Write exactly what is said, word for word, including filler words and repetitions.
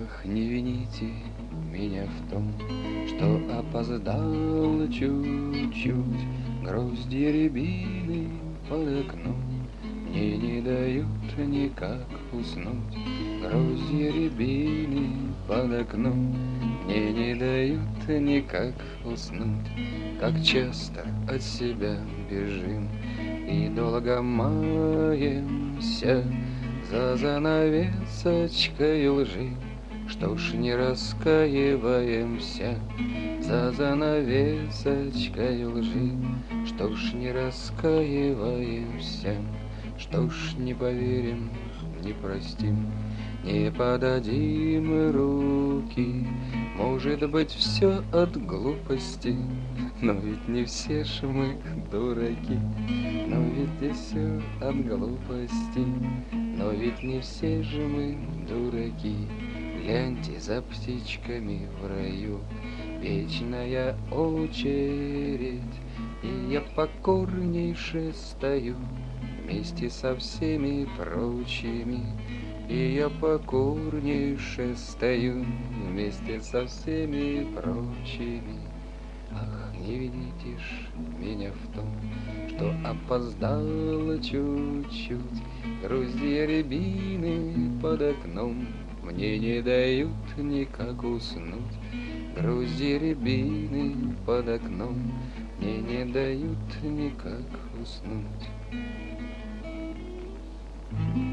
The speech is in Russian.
Ах, не вините меня в том, что опоздал чуть-чуть. Грозди рябины под окном мне не дают никак уснуть. Грозди рябины под окном мне не дают никак уснуть. Как часто от себя бежим и долго маемся за занавесочкой лжи. Что ж не раскаиваемся за занавесочкой лжи? Что ж не раскаиваемся? Что ж не поверим, не простим, не подадим руки? Может быть, все от глупости, но ведь не все ж мы дураки. Но ведь и все от глупости, но ведь не все же мы дураки. Гляньте за птичками в раю, вечная очередь, и я покорнейше стою вместе со всеми прочими. И я покорнейше стою вместе со всеми прочими. Ах, не видите ж меня в том, что опоздала чуть-чуть. Груздья рябины под окном мне не дают никак уснуть. Груздья рябины под окном мне не дают никак уснуть.